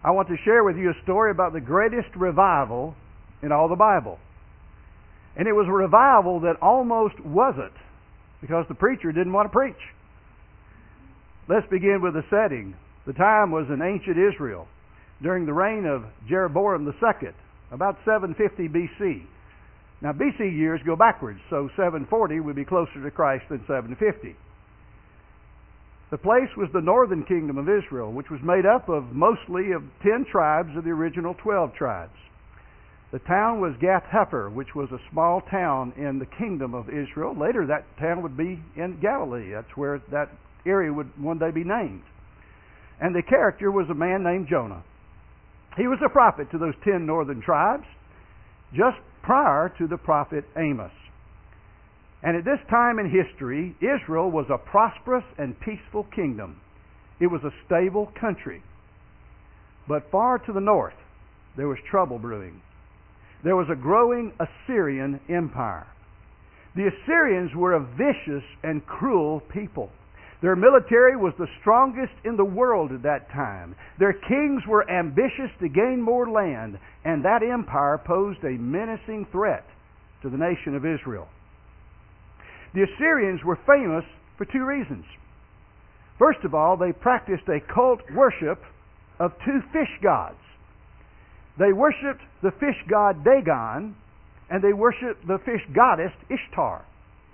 I want to share with you a story about the greatest revival in all the Bible. And it was a revival that almost wasn't, because the preacher didn't want to preach. Let's begin with the setting. The time was in ancient Israel, during the reign of Jeroboam II, about 750 BC. Now, BC years go backwards, so 740 would be closer to Christ than 750. The place was the northern kingdom of Israel, which was made up of mostly of 10 tribes of the original 12 tribes. The town was Gath-Hepher, which was a small town in the kingdom of Israel. Later, that town would be in Galilee. That's where that area would one day be named. And the character was a man named Jonah. He was a prophet to those 10 northern tribes, just prior to the prophet Amos. And at this time in history, Israel was a prosperous and peaceful kingdom. It was a stable country. But far to the north, there was trouble brewing. There was a growing Assyrian empire. The Assyrians were a vicious and cruel people. Their military was the strongest in the world at that time. Their kings were ambitious to gain more land, and that empire posed a menacing threat to the nation of Israel. The Assyrians were famous for two reasons. First of all, they practiced a cult worship of two fish gods. They worshipped the fish god Dagon, and they worshipped the fish goddess Ishtar.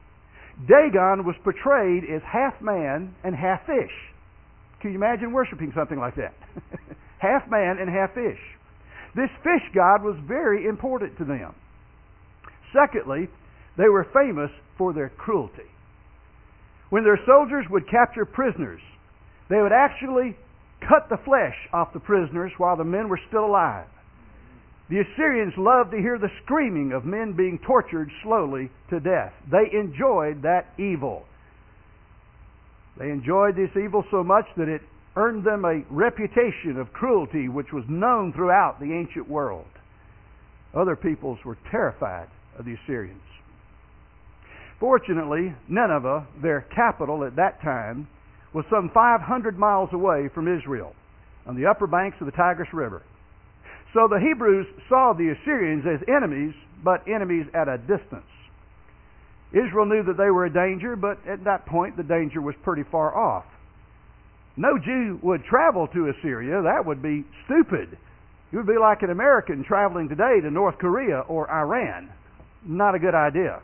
Dagon was portrayed as half man and half fish. Can you imagine worshiping something like that? Half man and half fish. This fish god was very important to them. Secondly, they were famous for their cruelty. When their soldiers would capture prisoners, they would actually cut the flesh off the prisoners while the men were still alive. The Assyrians loved to hear the screaming of men being tortured slowly to death. They enjoyed that evil. They enjoyed this evil so much that it earned them a reputation of cruelty which was known throughout the ancient world. Other peoples were terrified of the Assyrians. Fortunately, Nineveh, their capital at that time, was some 500 miles away from Israel, on the upper banks of the Tigris River. So the Hebrews saw the Assyrians as enemies, but enemies at a distance. Israel knew that they were a danger, but at that point the danger was pretty far off. No Jew would travel to Assyria. That would be stupid. It would be like an American traveling today to North Korea or Iran. Not a good idea.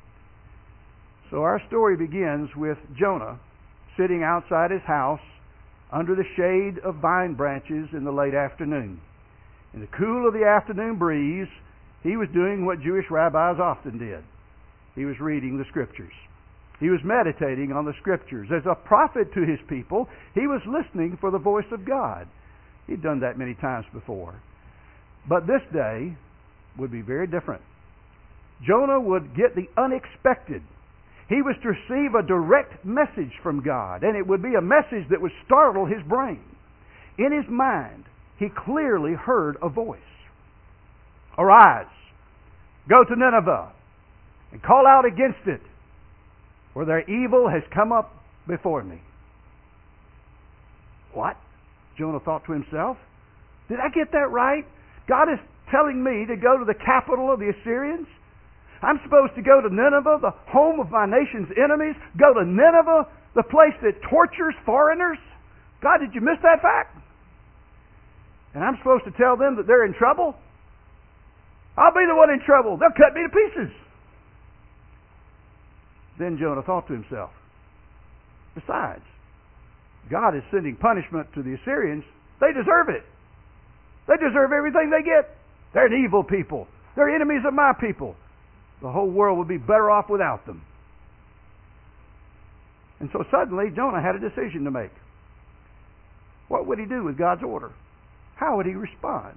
So our story begins with Jonah sitting outside his house under the shade of vine branches in the late afternoon. In the cool of the afternoon breeze, he was doing what Jewish rabbis often did. He was reading the Scriptures. He was meditating on the Scriptures. As a prophet to his people, he was listening for the voice of God. He'd done that many times before. But this day would be very different. Jonah would get the unexpected. He was to receive a direct message from God, and it would be a message that would startle his brain. In his mind, he clearly heard a voice. Arise, go to Nineveh, and call out against it, for their evil has come up before me. What? Jonah thought to himself. Did I get that right? God is telling me to go to the capital of the Assyrians? I'm supposed to go to Nineveh, the home of my nation's enemies? Go to Nineveh, the place that tortures foreigners? God, did you miss that fact? And I'm supposed to tell them that they're in trouble? I'll be the one in trouble. They'll cut me to pieces. Then Jonah thought to himself, besides, God is sending punishment to the Assyrians. They deserve it. They deserve everything they get. They're an evil people. They're enemies of my people. The whole world would be better off without them. And so suddenly Jonah had a decision to make. What would he do with God's order? How would he respond?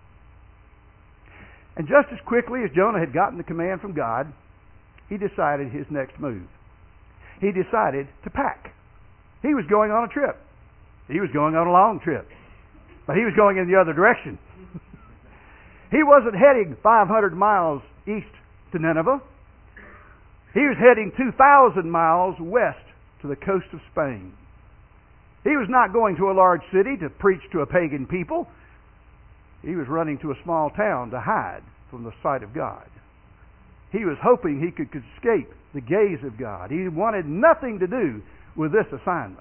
And just as quickly as Jonah had gotten the command from God, he decided his next move. He decided to pack. He was going on a trip. He was going on a long trip. But he was going in the other direction. He wasn't heading 500 miles east to Nineveh. He was heading 2,000 miles west to the coast of Spain. He was not going to a large city to preach to a pagan people. He was running to a small town to hide from the sight of God. He was hoping he could escape the gaze of God. He wanted nothing to do with this assignment.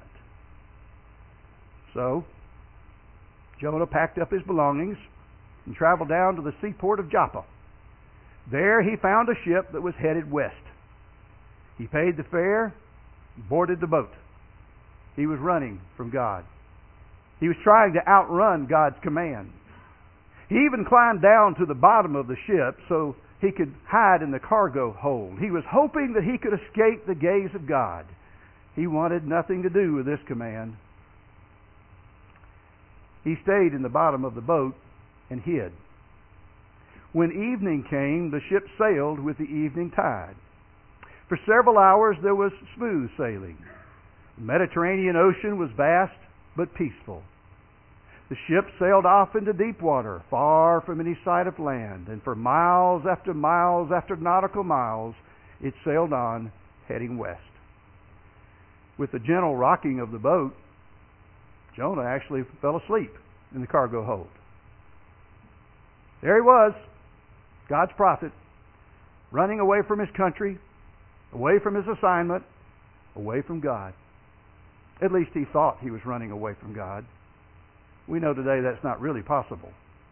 So, Jonah packed up his belongings and traveled down to the seaport of Joppa. There he found a ship that was headed west. He paid the fare and boarded the boat. He was running from God. He was trying to outrun God's command. He even climbed down to the bottom of the ship so he could hide in the cargo hold. He was hoping that he could escape the gaze of God. He wanted nothing to do with this command. He stayed in the bottom of the boat and hid. When evening came, the ship sailed with the evening tide. For several hours there was smooth sailing. The Mediterranean Ocean was vast but peaceful. The ship sailed off into deep water, far from any sight of land, and for miles after nautical miles, it sailed on, heading west. With the gentle rocking of the boat, Jonah actually fell asleep in the cargo hold. There he was, God's prophet, running away from his country, away from his assignment, away from God. At least he thought he was running away from God. We know today that's not really possible.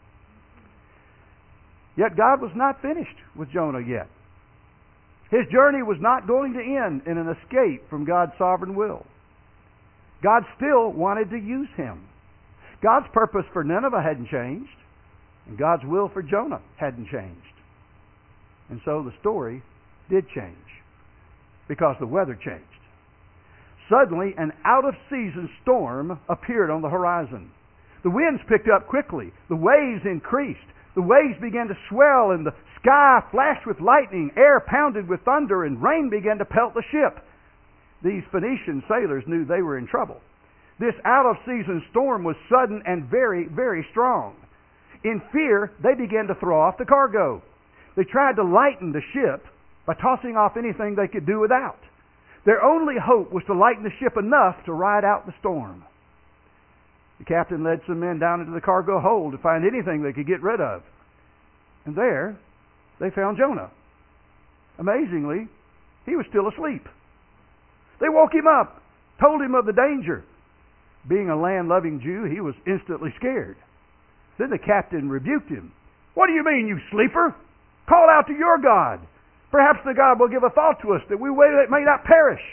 Yet God was not finished with Jonah yet. His journey was not going to end in an escape from God's sovereign will. God still wanted to use him. God's purpose for Nineveh hadn't changed, and God's will for Jonah hadn't changed. And so the story did change, because the weather changed. Suddenly, an out-of-season storm appeared on the horizon. The winds picked up quickly. The waves increased. The waves began to swell, and the sky flashed with lightning. Air pounded with thunder, and rain began to pelt the ship. These Phoenician sailors knew they were in trouble. This out-of-season storm was sudden and very, very strong. In fear, they began to throw off the cargo. They tried to lighten the ship by tossing off anything they could do without. Their only hope was to lighten the ship enough to ride out the storm. The captain led some men down into the cargo hold to find anything they could get rid of. And there, they found Jonah. Amazingly, he was still asleep. They woke him up, told him of the danger. Being a land-loving Jew, he was instantly scared. Then the captain rebuked him. "What do you mean, you sleeper? Call out to your God. Perhaps the God will give a thought to us that we may not perish."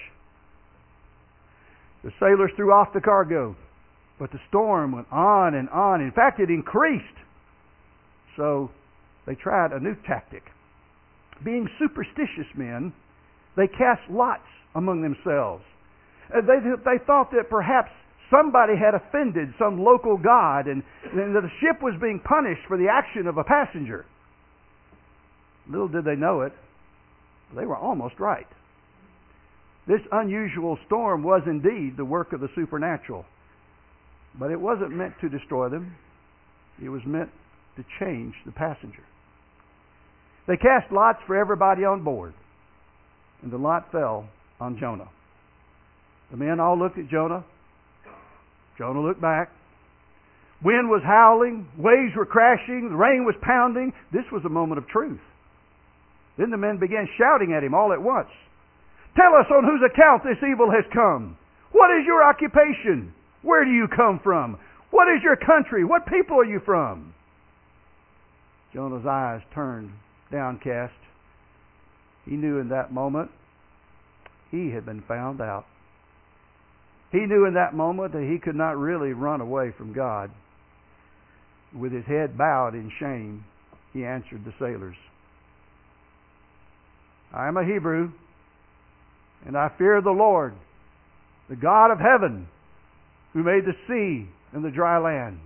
The sailors threw off the cargo, but the storm went on and on. In fact, it increased. So they tried a new tactic. Being superstitious men, they cast lots among themselves. They thought that perhaps somebody had offended some local god and that the ship was being punished for the action of a passenger. Little did they know it, they were almost right. This unusual storm was indeed the work of the supernatural. But it wasn't meant to destroy them. It was meant to change the passenger. They cast lots for everybody on board, and the lot fell on Jonah. The men all looked at Jonah. Jonah looked back. Wind was howling, waves were crashing, the rain was pounding. This was a moment of truth. Then the men began shouting at him all at once. "Tell us on whose account this evil has come. What is your occupation? Where do you come from? What is your country? What people are you from?" Jonah's eyes turned downcast. He knew in that moment he had been found out. He knew in that moment that he could not really run away from God. With his head bowed in shame, he answered the sailors, "I am a Hebrew, and I fear the Lord, the God of heaven, who made the sea and the dry land."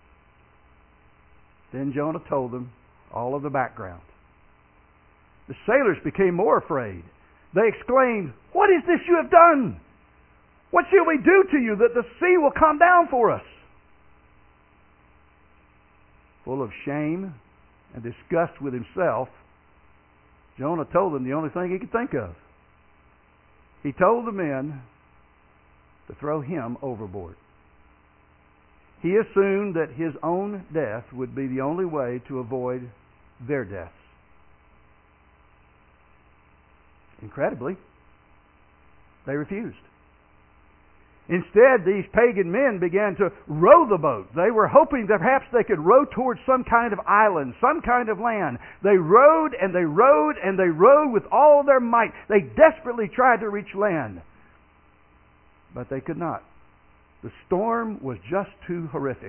Then Jonah told them all of the background. The sailors became more afraid. They exclaimed, "What is this you have done? What shall we do to you that the sea will come down for us?" Full of shame and disgust with himself, Jonah told them the only thing he could think of. He told the men to throw him overboard. he assumed that his own death would be the only way to avoid their deaths. Incredibly, they refused. Instead, these pagan men began to row the boat. They were hoping that perhaps they could row towards some kind of island, some kind of land. They rowed and they rowed and they rowed with all their might. They desperately tried to reach land, but they could not. The storm was just too horrific.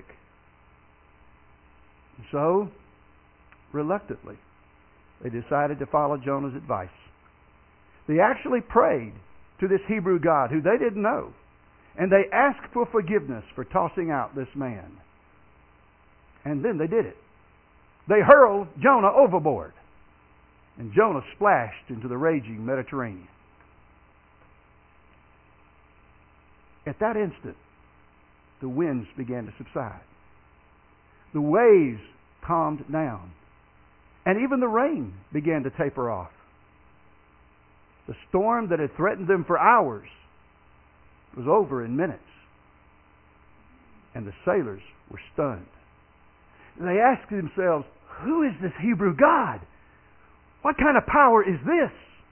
So, reluctantly, they decided to follow Jonah's advice. They actually prayed to this Hebrew God who they didn't know, and they asked for forgiveness for tossing out this man. And then they did it. They hurled Jonah overboard, and Jonah splashed into the raging Mediterranean. At that instant, the winds began to subside. The waves calmed down, and even the rain began to taper off. The storm that had threatened them for hours was over in minutes, and the sailors were stunned. And they asked themselves, who is this Hebrew God? What kind of power is this?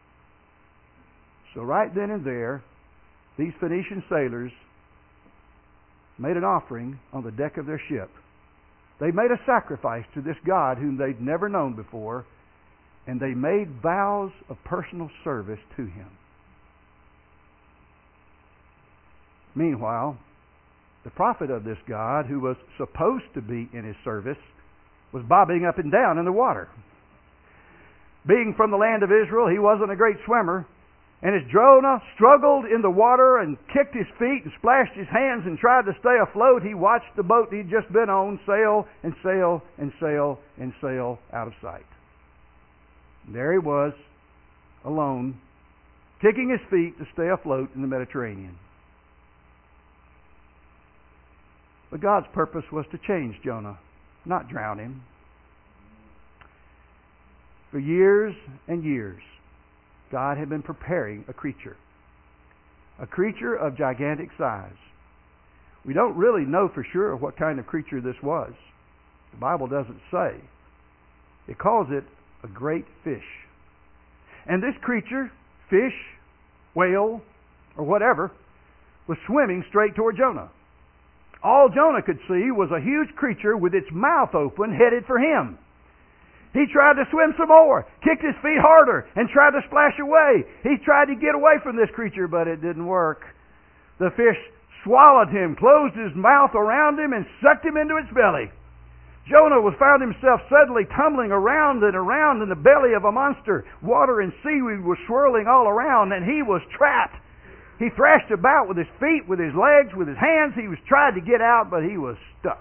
So right then and there, these Phoenician sailors made an offering on the deck of their ship. They made a sacrifice to this God whom they'd never known before, and they made vows of personal service to him. Meanwhile, the prophet of this God, who was supposed to be in his service, was bobbing up and down in the water. Being from the land of Israel, he wasn't a great swimmer, and as Jonah struggled in the water and kicked his feet and splashed his hands and tried to stay afloat, he watched the boat he'd just been on sail and sail and sail and sail out of sight. There he was, alone, kicking his feet to stay afloat in the Mediterranean. But God's purpose was to change Jonah, not drown him. For years and years, God had been preparing a creature of gigantic size. We don't really know for sure what kind of creature this was. The Bible doesn't say. It calls it a great fish. And this creature, fish, whale, or whatever, was swimming straight toward Jonah. All Jonah could see was a huge creature with its mouth open, headed for him. He tried to swim some more, kicked his feet harder, and tried to splash away. He tried to get away from this creature, but it didn't work. The fish swallowed him, closed his mouth around him, and sucked him into its belly. Jonah found himself suddenly tumbling around and around in the belly of a monster. Water and seaweed were swirling all around, and he was trapped. He thrashed about with his feet, with his legs, with his hands. He was trying to get out, but he was stuck.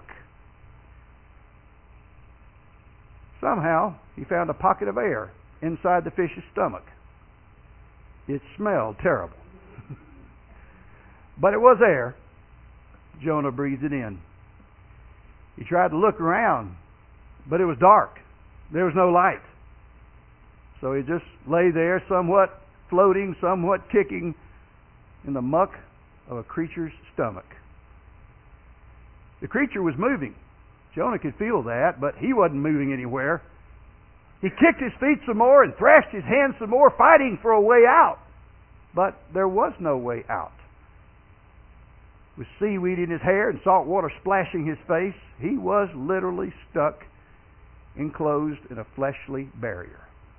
Somehow, he found a pocket of air inside the fish's stomach. It smelled terrible. But it was air. Jonah breathed it in. He tried to look around, but it was dark. There was no light. So he just lay there, somewhat floating, somewhat kicking in the muck of a creature's stomach. The creature was moving. Jonah could feel that, but he wasn't moving anywhere. He kicked his feet some more and thrashed his hands some more, fighting for a way out. But there was no way out. With seaweed in his hair and salt water splashing his face, he was literally stuck, enclosed in a fleshly barrier.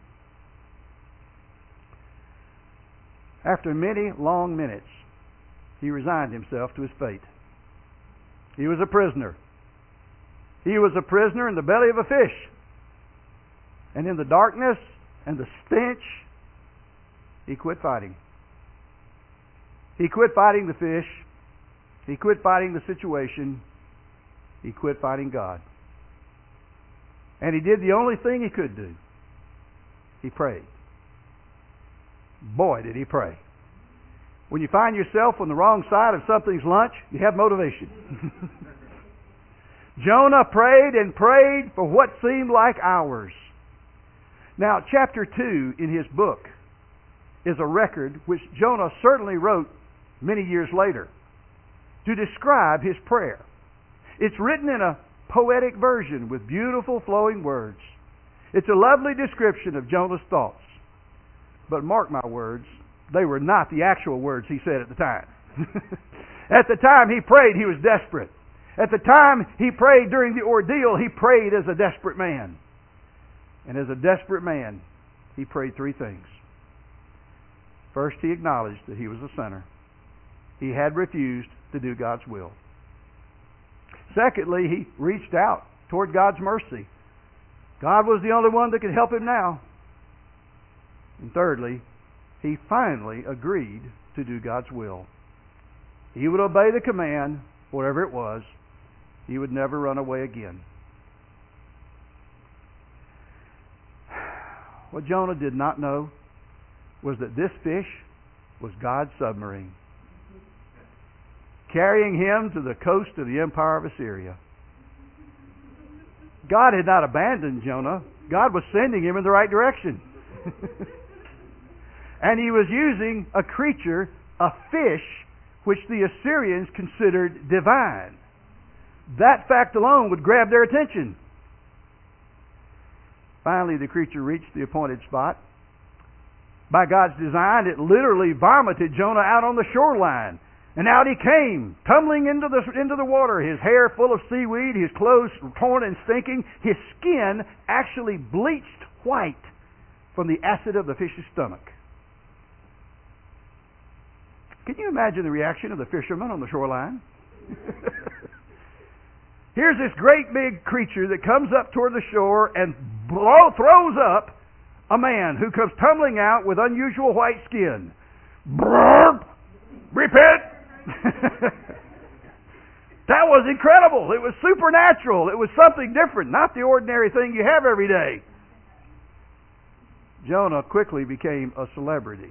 After many long minutes, he resigned himself to his fate. He was a prisoner. He was a prisoner in the belly of a fish. And in the darkness and the stench, he quit fighting. He quit fighting the fish. He quit fighting the situation. He quit fighting God. And he did the only thing he could do. He prayed. Boy, did he pray. When you find yourself on the wrong side of something's lunch, you have motivation. Jonah prayed and prayed for what seemed like hours. Now, chapter 2 in his book is a record which Jonah certainly wrote many years later to describe his prayer. It's written in a poetic version with beautiful flowing words. It's a lovely description of Jonah's thoughts. But mark my words, they were not the actual words he said at the time. At the time he prayed, he was desperate. At the time he prayed during the ordeal, he prayed as a desperate man. And as a desperate man, he prayed three things. First, he acknowledged that he was a sinner. He had refused to do God's will. Secondly, he reached out toward God's mercy. God was the only one that could help him now. And thirdly, he finally agreed to do God's will. He would obey the command, whatever it was. He would never run away again. What Jonah did not know was that this fish was God's submarine, carrying him to the coast of the empire of Assyria. God had not abandoned Jonah. God was sending him in the right direction. And he was using a creature, a fish, which the Assyrians considered divine. That fact alone would grab their attention. Finally, the creature reached the appointed spot. By God's design, it literally vomited Jonah out on the shoreline. And out he came, tumbling into the water, his hair full of seaweed, his clothes torn and stinking, his skin actually bleached white from the acid of the fish's stomach. Can you imagine the reaction of the fishermen on the shoreline? Here's this great big creature that comes up toward the shore and throws up a man who comes tumbling out with unusual white skin. Brrr! Repent! That was incredible. It was supernatural. It was something different, not the ordinary thing you have every day. Jonah quickly became a celebrity.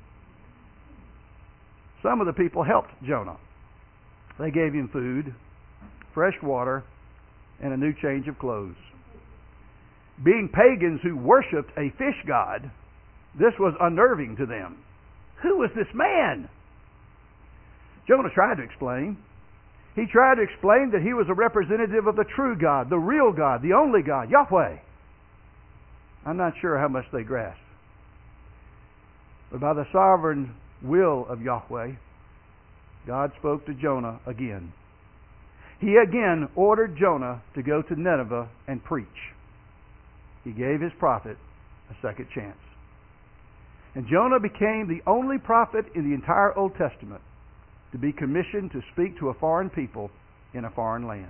Some of the people helped Jonah. They gave him food, fresh water, and a new change of clothes. Being pagans who worshipped a fish god, this was unnerving to them. Who was this man? Jonah tried to explain. He tried to explain that he was a representative of the true God, the real God, the only God, Yahweh. I'm not sure how much they grasped. But by the sovereign will of Yahweh, God spoke to Jonah again. He again ordered Jonah to go to Nineveh and preach. He gave his prophet a second chance. And Jonah became the only prophet in the entire Old Testament to be commissioned to speak to a foreign people in a foreign land.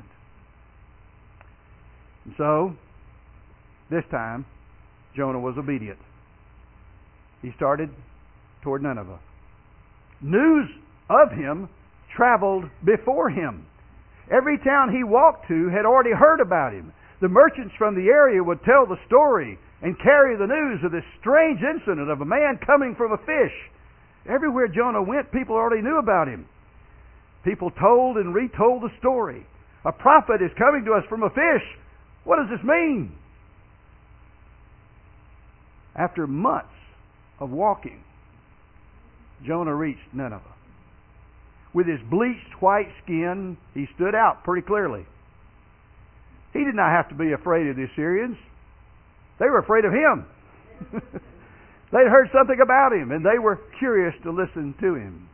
And so, this time, Jonah was obedient. He started toward Nineveh. News of him traveled before him. Every town he walked to had already heard about him. The merchants from the area would tell the story and carry the news of this strange incident of a man coming from a fish. Everywhere Jonah went, people already knew about him. People told and retold the story. A prophet is coming to us from a fish. What does this mean? After months of walking, Jonah reached Nineveh. With his bleached white skin, he stood out pretty clearly. He did not have to be afraid of the Assyrians. They were afraid of him. They'd heard something about him, and they were curious to listen to him.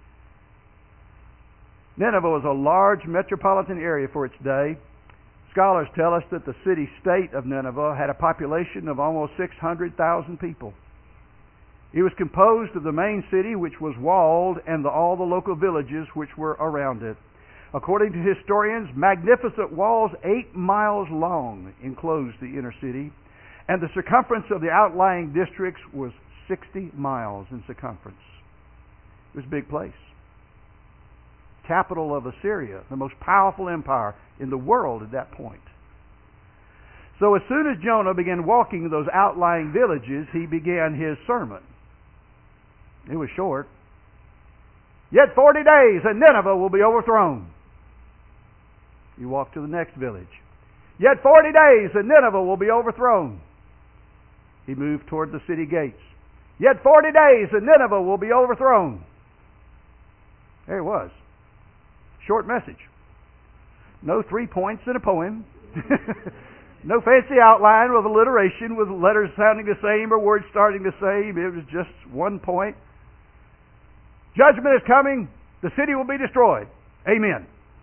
Nineveh was a large metropolitan area for its day. Scholars tell us that the city-state of Nineveh had a population of almost 600,000 people. It was composed of the main city, which was walled, and all the local villages which were around it. According to historians, magnificent walls 8 miles long enclosed the inner city, and the circumference of the outlying districts was 60 miles in circumference. It was a big place. Capital of Assyria, the most powerful empire in the world at that point. So as soon as Jonah began walking those outlying villages, he began his sermon. It was short. Yet 40 days and Nineveh will be overthrown. He walked to the next village. Yet 40 days and Nineveh will be overthrown. He moved toward the city gates. Yet 40 days and Nineveh will be overthrown. There it was. Short message. No 3 points in a poem. No fancy outline with alliteration with letters sounding the same or words starting the same. It was just 1 point. Judgment is coming. The city will be destroyed. Amen.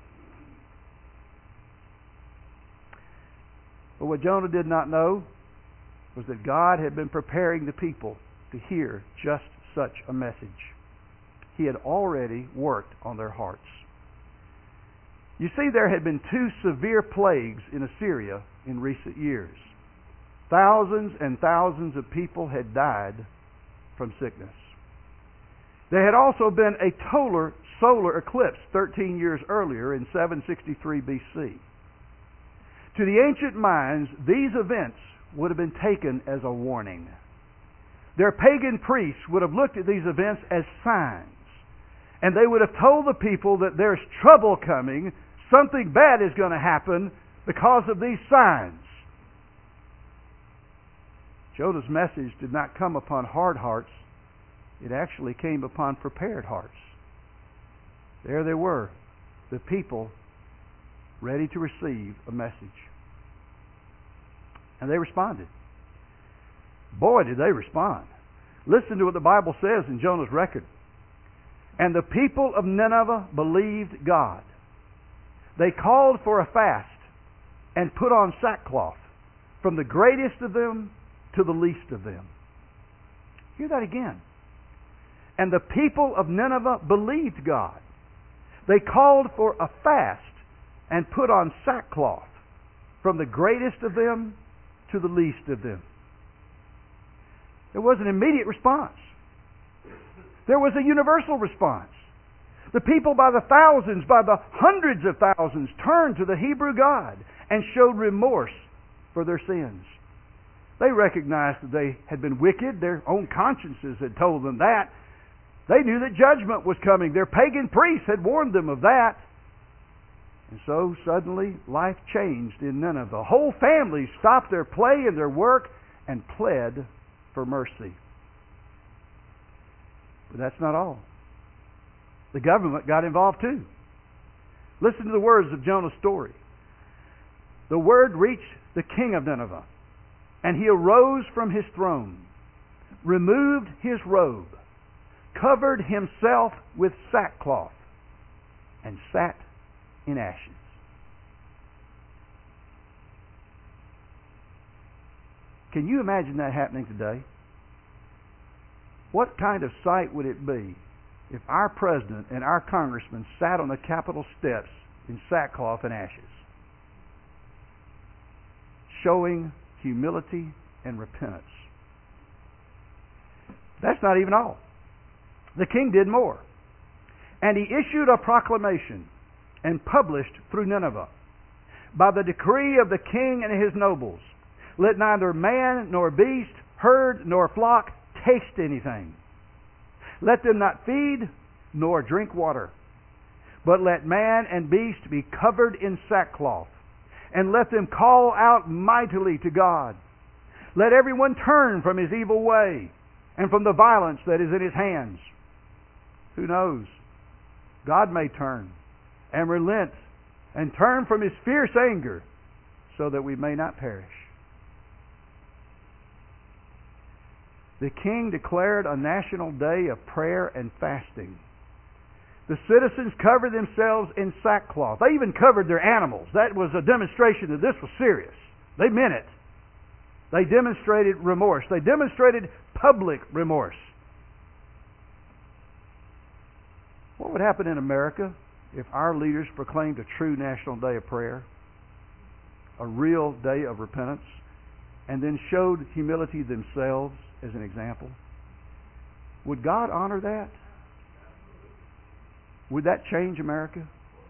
But what Jonah did not know was that God had been preparing the people to hear just such a message. He had already worked on their hearts. You see, there had been 2 severe plagues in Assyria in recent years. Thousands and thousands of people had died from sickness. There had also been a total solar eclipse 13 years earlier in 763 BC. To the ancient minds, these events would have been taken as a warning. Their pagan priests would have looked at these events as signs, and they would have told the people that there's trouble coming, something bad is going to happen because of these signs. Jonah's message did not come upon hard hearts. It actually came upon prepared hearts. There they were, the people ready to receive a message. And they responded. Boy, did they respond. Listen to what the Bible says in Jonah's record. And the people of Nineveh believed God. They called for a fast and put on sackcloth, from the greatest of them to the least of them. Hear that again. And the people of Nineveh believed God. They called for a fast and put on sackcloth, from the greatest of them to the least of them. There was an immediate response. There was a universal response. The people by the thousands, by the hundreds of thousands, turned to the Hebrew God and showed remorse for their sins. They recognized that they had been wicked. Their own consciences had told them that. They knew that judgment was coming. Their pagan priests had warned them of that. And so suddenly life changed in Nineveh. Whole families stopped their play and their work and pled for mercy. But that's not all. The government got involved too. Listen to the words of Jonah's story. The word reached the king of Nineveh, and he arose from his throne, removed his robe, covered himself with sackcloth, and sat in ashes. Can you imagine that happening today? What kind of sight would it be if our president and our congressman sat on the Capitol steps in sackcloth and ashes, showing humility and repentance? That's not even all. The king did more. And he issued a proclamation and published through Nineveh, by the decree of the king and his nobles, let neither man nor beast, herd nor flock taste anything. Let them not feed nor drink water, but let man and beast be covered in sackcloth, and let them call out mightily to God. Let everyone turn from his evil way and from the violence that is in his hands. Who knows? God may turn and relent and turn from his fierce anger so that we may not perish. The king declared a national day of prayer and fasting. The citizens covered themselves in sackcloth. They even covered their animals. That was a demonstration that this was serious. They meant it. They demonstrated remorse. They demonstrated public remorse. What would happen in America if our leaders proclaimed a true national day of prayer, a real day of repentance, and then showed humility themselves as an example? Would God honor that? Would that change America?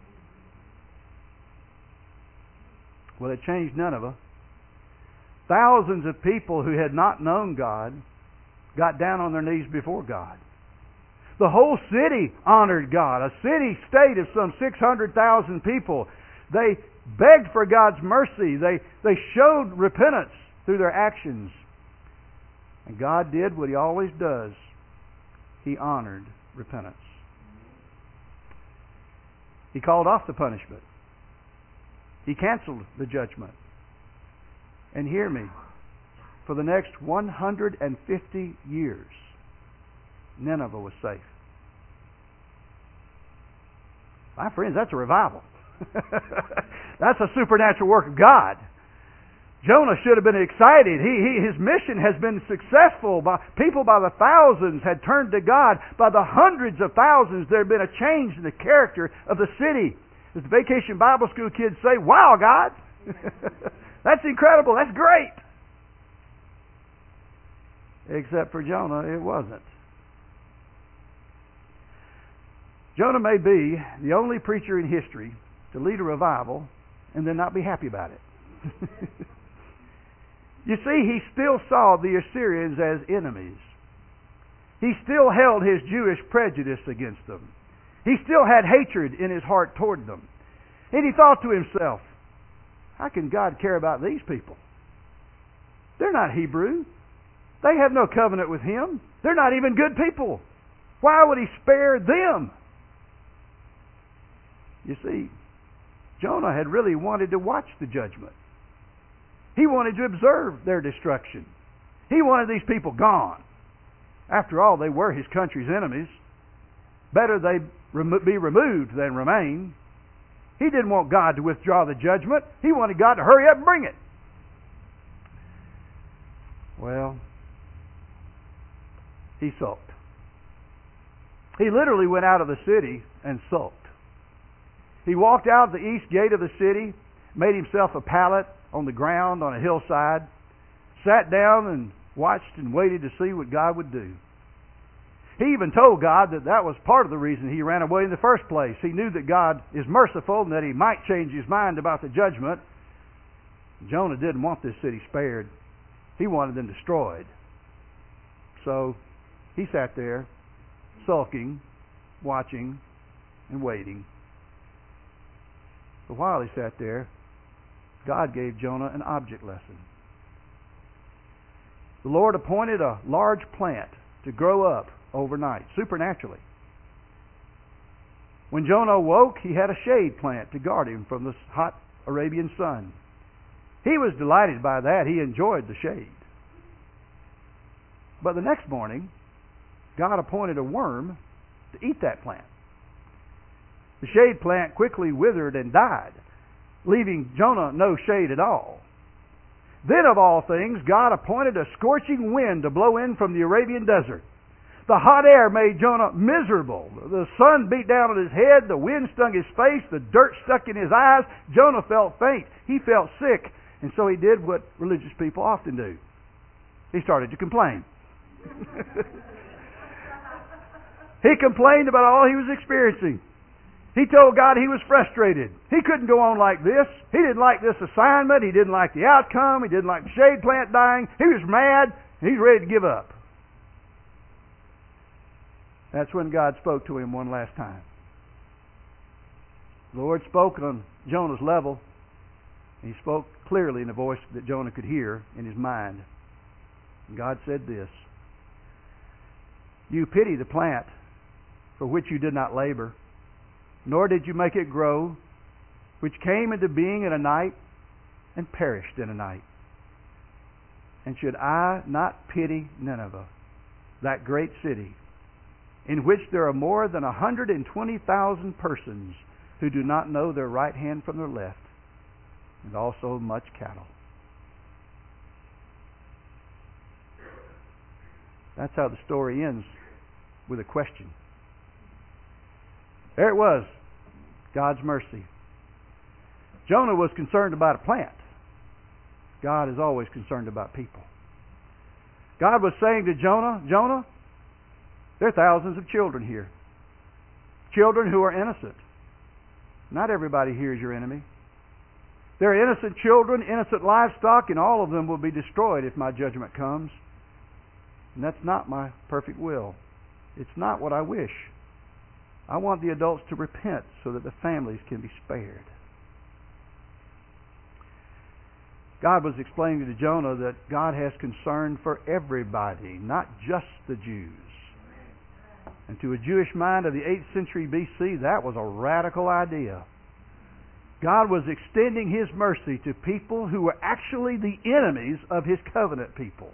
Well, it changed Nineveh. Thousands of people who had not known God got down on their knees before God. The whole city honored God. A city-state of some 600,000 people. They begged for God's mercy. They showed repentance through their actions. And God did what He always does. He honored repentance. He called off the punishment. He canceled the judgment. And hear me, for the next 150 years, Nineveh was safe. My friends, that's a revival. That's a supernatural work of God. Jonah should have been excited. His mission has been successful. People by the thousands had turned to God. By the hundreds of thousands, there had been a change in the character of the city. As the Vacation Bible School kids say, "Wow, God!" That's incredible. That's great. Except for Jonah, it wasn't. Jonah may be the only preacher in history to lead a revival and then not be happy about it. You see, he still saw the Assyrians as enemies. He still held his Jewish prejudice against them. He still had hatred in his heart toward them. And he thought to himself, how can God care about these people? They're not Hebrew. They have no covenant with Him. They're not even good people. Why would He spare them? You see, Jonah had really wanted to watch the judgment. He wanted to observe their destruction. He wanted these people gone. After all, they were his country's enemies. Better they be removed than remain. He didn't want God to withdraw the judgment. He wanted God to hurry up and bring it. Well, he sulked. He literally went out of the city and sulked. He walked out the east gate of the city, made himself a pallet on the ground on a hillside, sat down and watched and waited to see what God would do. He even told God that was part of the reason he ran away in the first place. He knew that God is merciful and that He might change His mind about the judgment. Jonah didn't want this city spared. He wanted them destroyed. So he sat there, sulking, watching, and waiting. But while he sat there, God gave Jonah an object lesson. The Lord appointed a large plant to grow up overnight, supernaturally. When Jonah awoke, he had a shade plant to guard him from the hot Arabian sun. He was delighted by that. He enjoyed the shade. But the next morning, God appointed a worm to eat that plant. The shade plant quickly withered and died, leaving Jonah no shade at all. Then, of all things, God appointed a scorching wind to blow in from the Arabian desert. The hot air made Jonah miserable. The sun beat down on his head, the wind stung his face, the dirt stuck in his eyes. Jonah felt faint. He felt sick. And so he did what religious people often do. He started to complain. He complained about all he was experiencing. He told God he was frustrated. He couldn't go on like this. He didn't like this assignment. He didn't like the outcome. He didn't like the shade plant dying. He was mad. He's ready to give up. That's when God spoke to him one last time. The Lord spoke on Jonah's level. He spoke clearly in a voice that Jonah could hear in his mind. And God said this, "You pity the plant for which you did not labor, nor did you make it grow, which came into being in a night and perished in a night. And should I not pity Nineveh, that great city, in which there are more than 120,000 persons who do not know their right hand from their left, and also much cattle?" That's how the story ends, with a question. There it was, God's mercy. Jonah was concerned about a plant. God is always concerned about people. God was saying to Jonah, "Jonah, there are thousands of children here. Children who are innocent. Not everybody here is your enemy. There are innocent children, innocent livestock, and all of them will be destroyed if my judgment comes. And that's not my perfect will. It's not what I wish. I want the adults to repent so that the families can be spared." God was explaining to Jonah that God has concern for everybody, not just the Jews. And to a Jewish mind of the 8th century BC, that was a radical idea. God was extending His mercy to people who were actually the enemies of His covenant people.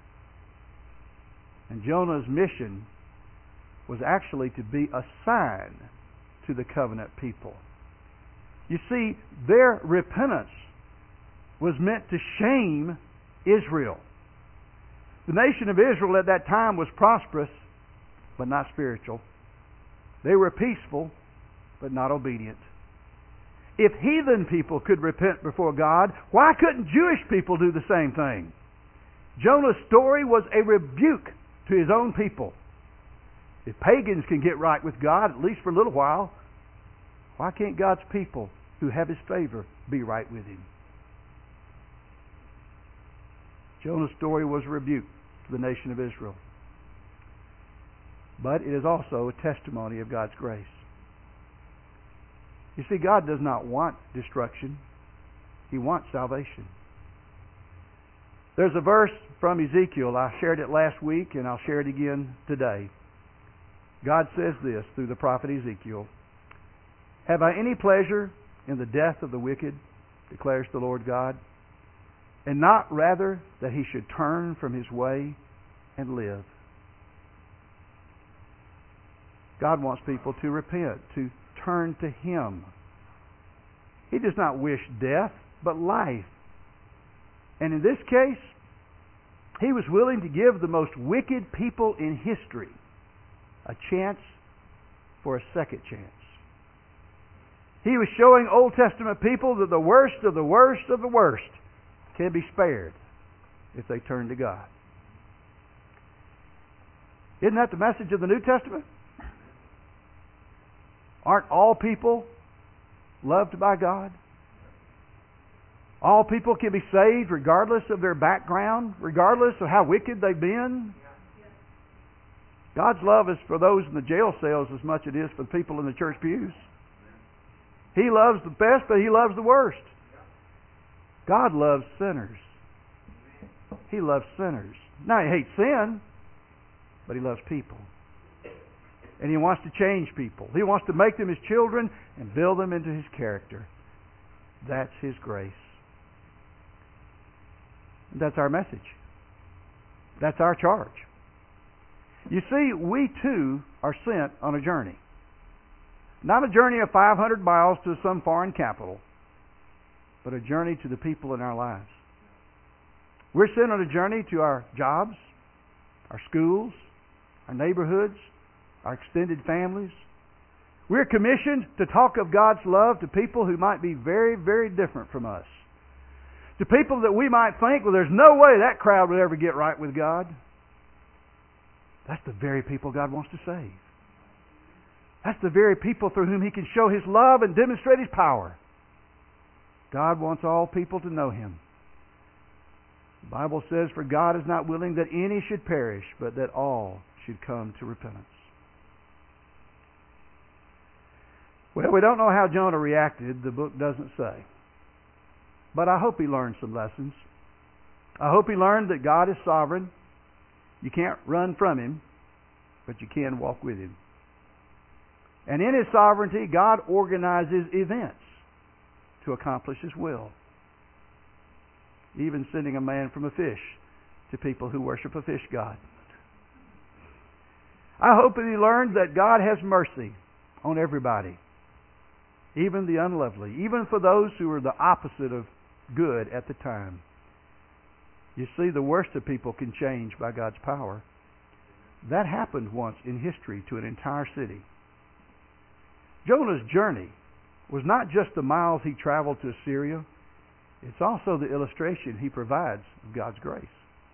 And Jonah's mission was actually to be a sign to the covenant people. You see, their repentance was meant to shame Israel. The nation of Israel at that time was prosperous, but not spiritual. They were peaceful, but not obedient. If heathen people could repent before God, why couldn't Jewish people do the same thing? Jonah's story was a rebuke to his own people. If pagans can get right with God, at least for a little while, why can't God's people who have His favor be right with Him? Jonah's story was a rebuke to the nation of Israel. But it is also a testimony of God's grace. You see, God does not want destruction. He wants salvation. There's a verse from Ezekiel. I shared it last week, and I'll share it again today. God says this through the prophet Ezekiel, "Have I any pleasure in the death of the wicked, declares the Lord God, and not rather that he should turn from his way and live?" God wants people to repent, to turn to Him. He does not wish death, but life. And in this case, He was willing to give the most wicked people in history a chance for a second chance. He was showing Old Testament people that the worst of the worst of the worst can be spared if they turn to God. Isn't that the message of the New Testament? Aren't all people loved by God? All people can be saved regardless of their background, regardless of how wicked they've been. God's love is for those in the jail cells as much as it is for the people in the church pews. He loves the best, but He loves the worst. God loves sinners. He loves sinners. Now, He hates sin, but He loves people. And He wants to change people. He wants to make them His children and build them into His character. That's His grace. That's our message. That's our charge. You see, we too are sent on a journey. Not a journey of 500 miles to some foreign capital, but a journey to the people in our lives. We're sent on a journey to our jobs, our schools, our neighborhoods, our extended families. We're commissioned to talk of God's love to people who might be very, very different from us. To people that we might think, well, there's no way that crowd would ever get right with God. That's the very people God wants to save. That's the very people through whom He can show His love and demonstrate His power. God wants all people to know Him. The Bible says, "For God is not willing that any should perish, but that all should come to repentance." Well, we don't know how Jonah reacted. The book doesn't say. But I hope he learned some lessons. I hope he learned that God is sovereign. You can't run from Him, but you can walk with Him. And in His sovereignty, God organizes events to accomplish His will. Even sending a man from a fish to people who worship a fish god. I hope that he learned that God has mercy on everybody, even the unlovely, even for those who are the opposite of good at the time. You see, the worst of people can change by God's power. That happened once in history to an entire city. Jonah's journey was not just the miles he traveled to Assyria. It's also the illustration he provides of God's grace.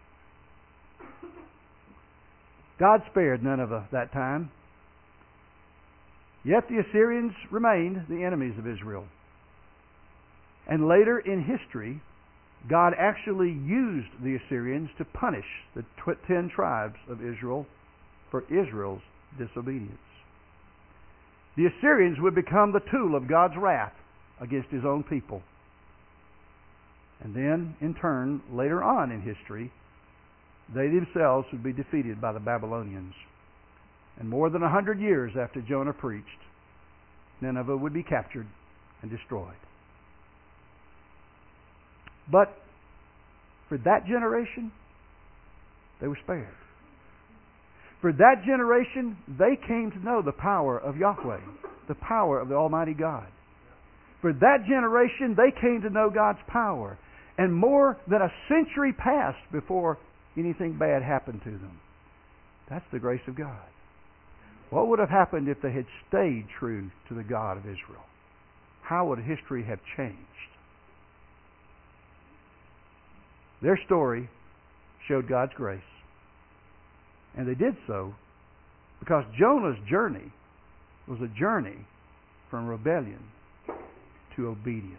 God spared Nineveh that time. Yet the Assyrians remained the enemies of Israel. And later in history, God actually used the Assyrians to punish the 10 tribes of Israel for Israel's disobedience. The Assyrians would become the tool of God's wrath against His own people. And then, in turn, later on in history, they themselves would be defeated by the Babylonians. And more than 100 years after Jonah preached, Nineveh would be captured and destroyed. But for that generation, they were spared. For that generation, they came to know the power of Yahweh, the power of the Almighty God. For that generation, they came to know God's power. And more than a century passed before anything bad happened to them. That's the grace of God. What would have happened if they had stayed true to the God of Israel? How would history have changed? Their story showed God's grace. And they did so because Jonah's journey was a journey from rebellion to obedience.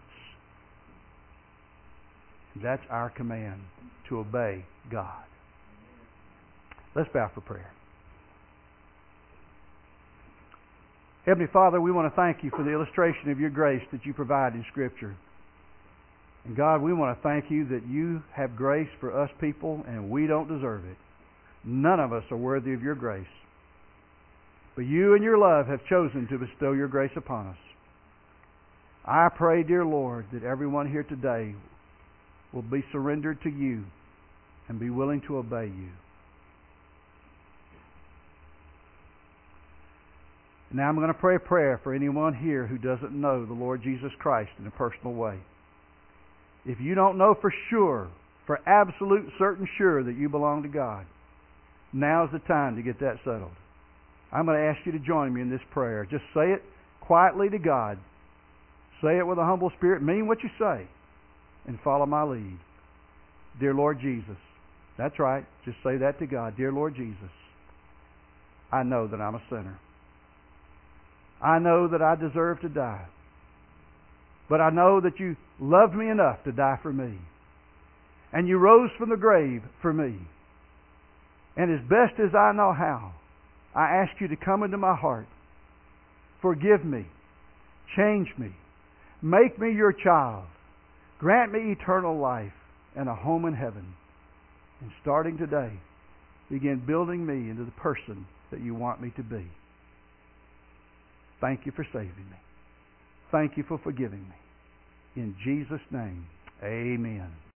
That's our command, to obey God. Let's bow for prayer. Heavenly Father, we want to thank you for the illustration of your grace that you provide in Scripture. And God, we want to thank you that you have grace for us people and we don't deserve it. None of us are worthy of your grace. But you and your love have chosen to bestow your grace upon us. I pray, dear Lord, that everyone here today will be surrendered to you and be willing to obey you. Now I'm going to pray a prayer for anyone here who doesn't know the Lord Jesus Christ in a personal way. If you don't know for sure, for absolute certain sure that you belong to God, now's the time to get that settled. I'm going to ask you to join me in this prayer. Just say it quietly to God. Say it with a humble spirit. Mean what you say. And follow my lead. Dear Lord Jesus. That's right. Just say that to God. Dear Lord Jesus, I know that I'm a sinner. I know that I deserve to die. But I know that you loved me enough to die for me. And you rose from the grave for me. And as best as I know how, I ask you to come into my heart. Forgive me. Change me. Make me your child. Grant me eternal life and a home in heaven. And starting today, begin building me into the person that you want me to be. Thank you for saving me. Thank you for forgiving me. In Jesus' name, amen.